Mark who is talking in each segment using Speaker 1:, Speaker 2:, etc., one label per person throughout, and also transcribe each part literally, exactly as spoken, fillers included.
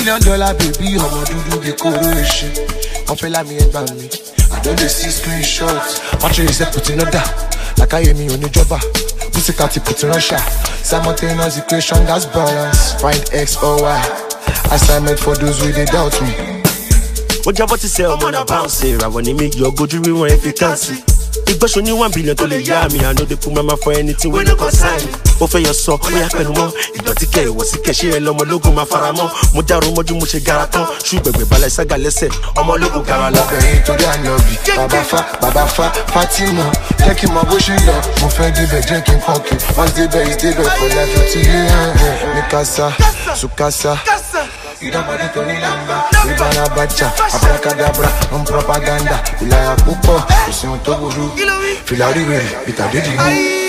Speaker 1: Million dollar baby, ọmọ dúdú bí kóró èṣin. Wọ́n fẹ́ lámì ẹgbà mi. I don't dey see screenshots. Watch it, say put in order. Like I hear me on the jobber. Pussycat put in Russia. Simultaneous equation, that's balance. Find X or Y. Assignment for those who they doubt me.
Speaker 2: What you about to say? I'm on a bounce here. I want to make your go to rewind if you can't see. If I show you one billion to the yummy, I know they put my mouth for anything when you consign. Over your soul, we have been more. If don't take care, what's the cash? You're a logo, my faramo. Mujaro Moju Muche Garaton. Shoot baby, Balasaga, let's say. I'm a logo Garala.
Speaker 1: To the Anobi. Baba Fa, Baba Fa, Fatima. Take him a bush in love. Mufedi be drinking coffee. Once the bay is the best for life to you. Mikasa, Sukasa. Idamari Tony Lamba, Ibana Bacha, Abracadabra, um propaganda, Ilaya Pupo, Usion Toguru, Filari, Itadidi.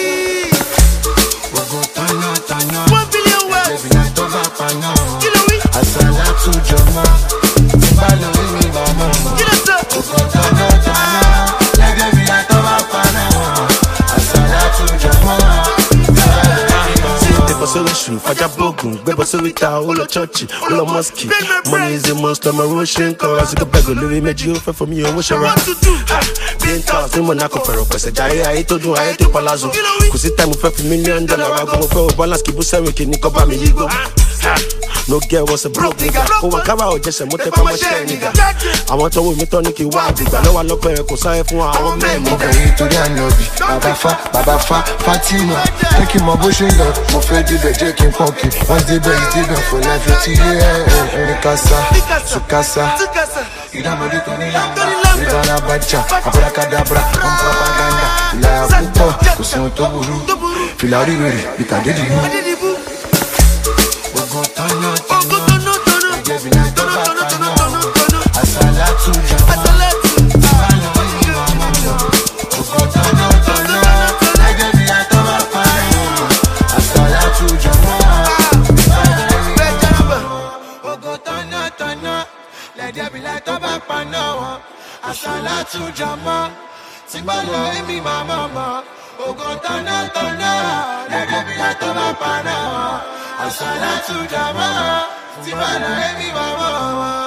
Speaker 1: Ogotana, Tana, one billion words, Vinatova Pana, Asala to Jama, Balo, Mama, Ogotana, Tana, Lege Vinatova Pana, Asala to Jama.
Speaker 2: So shoe, Faja Bogun, Bebo Sowita, all a church, all a mosque. Money is a most of my Russian cars. I beg Louis made you for me. What you want to do? Being tossed in Monaco for a person. I told you I hate the palazzo. Cause it's time for a million dollar. I go for balance, keep us saying, can you come by me? No girl was a broke nigga. Who will come out just a motor from my share, nigga. I want to win me tonic, you wild nigga. No one look for a cosine for our man.
Speaker 1: Okay, to the Anobi. Baba Fa, Baba Fa, Fatima. Take him a bush in love. Mufedi be drinking coffee. Once the bay is the best for life to you. Mikasa, Sukasa. Idamari Tony Lamba. Ibana Bacha, Abracadabra, um propaganda. Ilaya Pupo, Usion Toguru. Filari, Itadidi. Ogotana, Tana, Lege Vinatova Pana, Asala to Jama, Balo, Mama, Ogotana, Tana, Lege Vinatova Pana, Asala to Jama, Ogotana, Tana, Lege Vinatova Pana, Asala to Jama, Timbalo, Mama, Ogotana, Tana, Lege Vinatova Pana. Asala to Jama, Timana, Emi Mama.